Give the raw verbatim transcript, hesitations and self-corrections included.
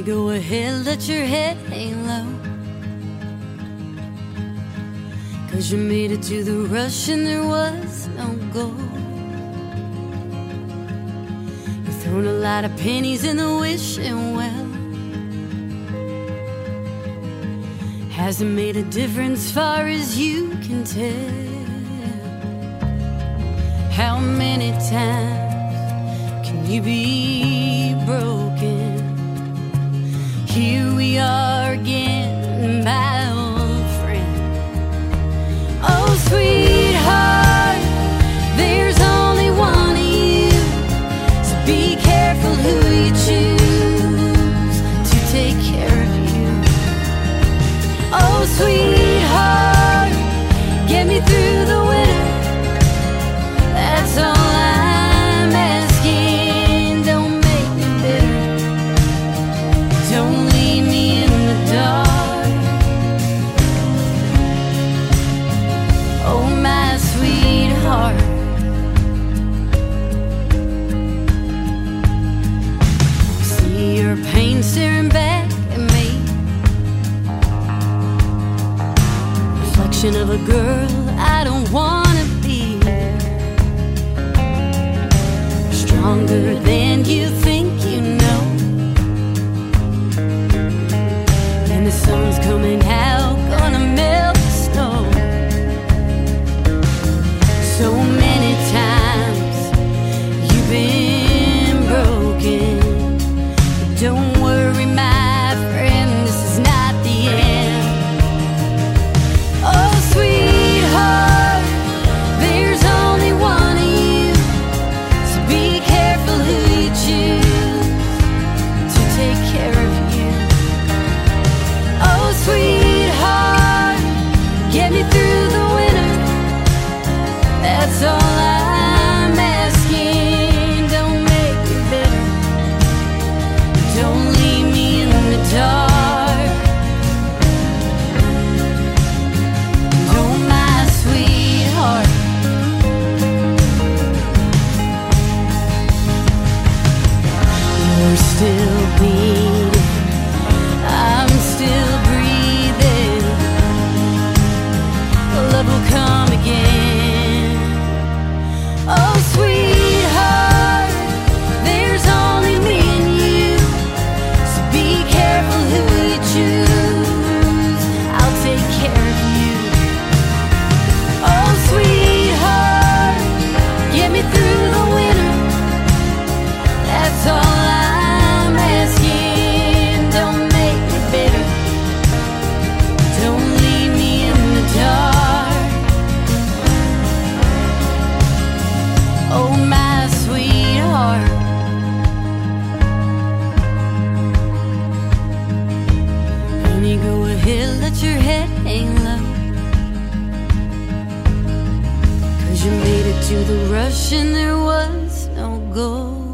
go ahead, let your head hang low, 'cause you made it to the rush and there was no goal. You've thrown a lot of pennies in the wishing well. Hasn't made a difference far as you can tell. How many times can you be broken? Here we are again, my old friend. Oh, sweetheart, there's only one of you, so be careful who you choose to take care of you. Oh, sweetheart, get me through the winter, that's all I'm asking. Don't make me bitter, don't leave me in the dark. Oh, my sweetheart, see your pain staring back at me, reflection of a girl I don't wanna be. Stronger than you think you know, and the sun's coming out, gonna melt the snow. So many times you've been broken, but don't worry my friend, this is not the end. Oh, sweetheart, there's only one of you, so be careful who you choose to take care of you. Oh, sweetheart, get me through the winter, that's all I'm asking. Don't make me bitter, don't leave me in the dark. Oh, my sweetheart, you're still beating, I'm still breathing, love will come again. Oh, sweetheart, there's only me and you, so be careful who you choose, I'll take care of you. Oh, sweetheart, get me through the winter, that's all I'm asking. Don't make me bitter, don't leave me in the dark. Oh, my sweetheart, honey, go ahead, let your head hang low, 'cause you made it to the rush and there was no goal.